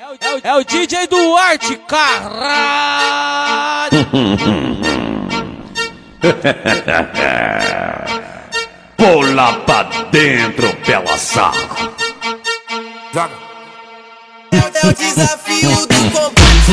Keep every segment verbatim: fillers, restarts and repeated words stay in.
É o, é o D J Duarte, caralho! Pula pra dentro, pela saco. É o desafio do combate.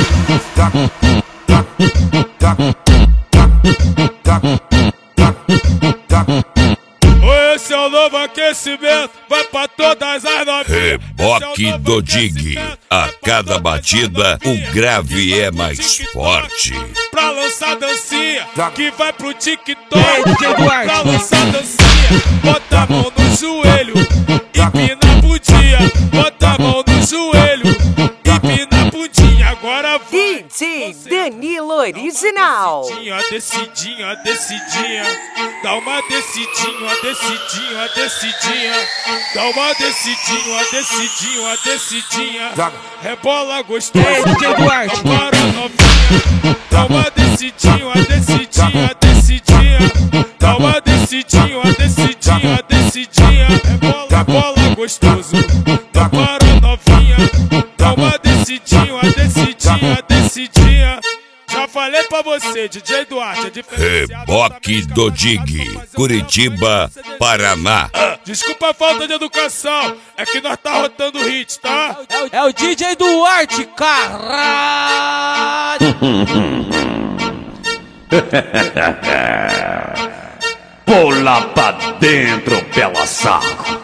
Esse é o novo aquecimento, vai pra todas as novinhas. Reboque do Dig. A cada batida, o grave é mais forte. Pra lançar dancinha, que vai pro TikTok. É, D J Duarte. Pra lançar dancinha, bota a mão no joelho, empina a bundinha. Bota a mão no joelho, empina a bundinha. Agora vai. D J Danilo Original. Descidinha, descidinha, descidinha. Dá uma descidinha, descidinha, descidinha. Dá uma descidinha, descidinha, descidinha. Rebola gostoso. É, D J Duarte. Para novinha. Dá uma descidinha, descidinha, descidinha. Dá uma descidinha, descidinha, descidinha. Rebola, rebola gostoso. Dá para novinha. Dá uma descidinha, descidinha, descidinha. Já falei pra você, D J Duarte, é diferenciado. Reboque do Dig. Curitiba, Paraná. Desculpa a falta de educação, é que nós tá rotando hit, tá? É o, é o D J Duarte, caralho! Pula pra dentro, pela saco.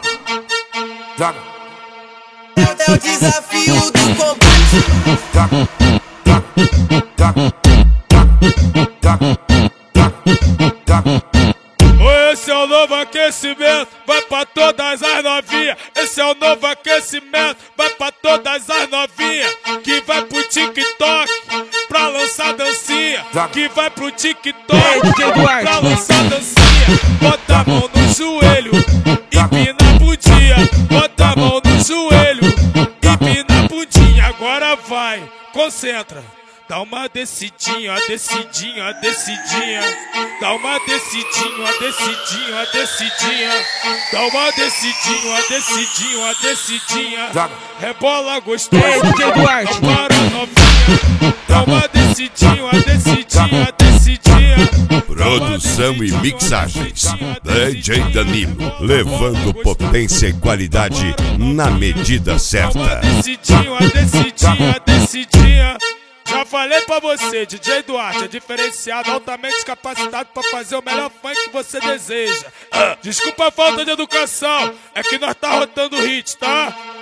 É o desafio do combate. Esse é o novo aquecimento, vai pra todas as novinhas. Esse é o novo aquecimento, vai pra todas as novinhas. Que vai pro TikTok, pra lançar dancinha. Que vai pro TikTok, É, D J Duarte. pra lançar dancinha. Bota a mão no joelho, empina a bundinha. Bota a mão no joelho, empina a bundinha. Agora vai, concentra. Dá uma descidinha, descidinha, descidinha. Dá uma descidinha, descidinha, descidinha. Dá uma descidinha, descidinha, descidinha. Rebola gostoso. É, D J Duarte. Para novinha. Dá uma descidinha, descidinha, descidinha. Produção e mixagens. D J Danilo. Levando potência e qualidade na medida certa. Descidinha, descidinha, descidinha. Já falei pra você, D J Duarte é diferenciado, altamente capacitado pra fazer o melhor funk que você deseja. Desculpa a falta de educação, é que nós tá rotando hit, tá?